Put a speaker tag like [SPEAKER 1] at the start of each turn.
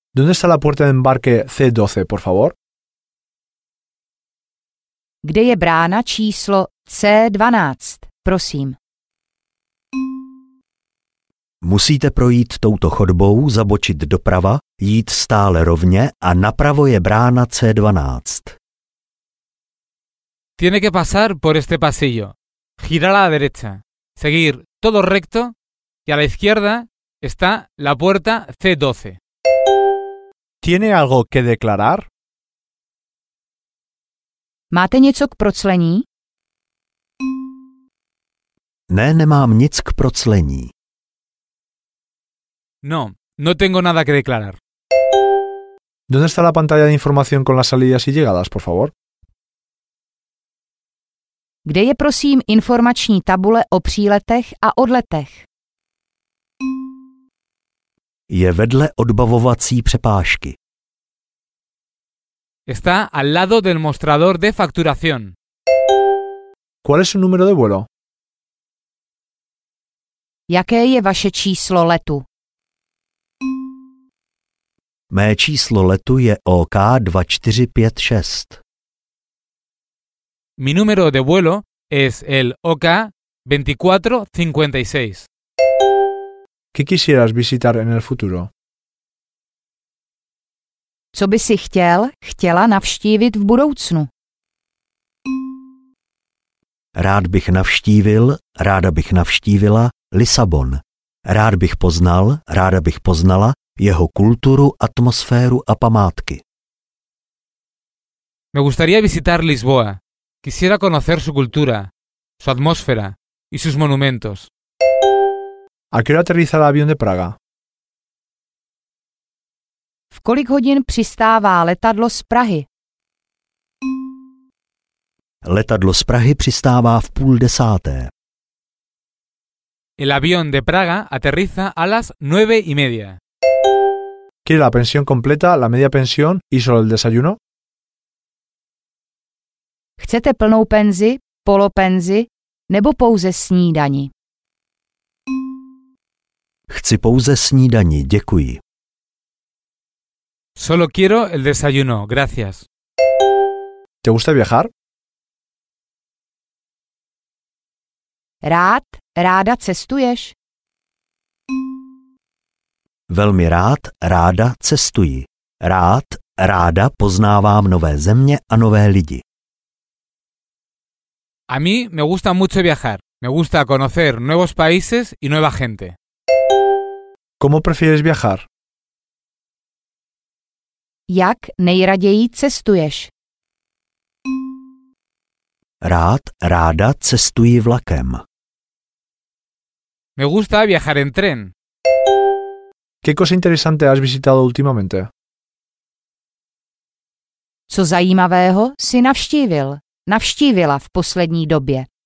[SPEAKER 1] ¿Dónde está la puerta de embarque C12, por favor?
[SPEAKER 2] Kde je brána číslo C12, prosím?
[SPEAKER 3] Musíte projít touto chodbou, zabočit doprava, jít stále rovně a napravo je brána C12.
[SPEAKER 4] Tiene que pasar por este pasillo, girar a la derecha, seguir todo recto y a la izquierda está la puerta C12.
[SPEAKER 1] ¿Tiene algo que declarar?
[SPEAKER 2] Máte něco k proclení?
[SPEAKER 3] Ne, nemám nic k proclení.
[SPEAKER 4] No, no tengo nada que declarar.
[SPEAKER 1] ¿Dónde está la pantalla de información con las salidas y llegadas, por favor?
[SPEAKER 2] Kde je prosím informační tabule o příletech a odletech?
[SPEAKER 3] Je vedle odbavovací přepážky.
[SPEAKER 4] Está al lado del mostrador de facturación.
[SPEAKER 1] ¿Cuál es su número de vuelo?
[SPEAKER 2] Jaké je vaše číslo letu?
[SPEAKER 3] Mé číslo letu je OK 2456.
[SPEAKER 4] Mi número de vuelo es el OK 2456.
[SPEAKER 1] ¿Qué quisieras visitar en el futuro?
[SPEAKER 2] Co by si chtěla navštívit v budoucnu?
[SPEAKER 3] Ráda bych navštívila Lisabon. Ráda bych poznala jeho kulturu, atmosféru a památky.
[SPEAKER 4] Me gustaría visitar Lisboa. Quisiera conocer su cultura, su atmósfera y sus monumentos.
[SPEAKER 1] ¿A qué hora aterriza el avión de Praga?
[SPEAKER 2] V kolik hodin přistává letadlo z Prahy?
[SPEAKER 3] Letadlo z Prahy přistává v 9:30.
[SPEAKER 4] El avión de Praga aterriza a las 9:30.
[SPEAKER 1] ¿Quiere la pensión completa, la media pensión y solo el desayuno?
[SPEAKER 2] Chcete plnou penzi, polopenzi nebo pouze snídani?
[SPEAKER 3] Chci pouze snídani, děkuji.
[SPEAKER 4] Solo quiero el desayuno, gracias.
[SPEAKER 1] ¿Te gusta viajar?
[SPEAKER 2] Ráda cestuješ?
[SPEAKER 3] Velmi ráda cestuji. Ráda poznávám nové země a nové lidi.
[SPEAKER 4] A mí me gusta mucho viajar. Me gusta conocer nuevos países y nueva gente.
[SPEAKER 1] ¿Cómo prefieres viajar?
[SPEAKER 2] Jak nejraději cestuješ?
[SPEAKER 3] Ráda cestuji vlakem.
[SPEAKER 4] Me gusta viajar en tren.
[SPEAKER 1] ¿Qué cosa interesante has visitado últimamente?
[SPEAKER 2] Co zajímavého si navštívila v poslední době?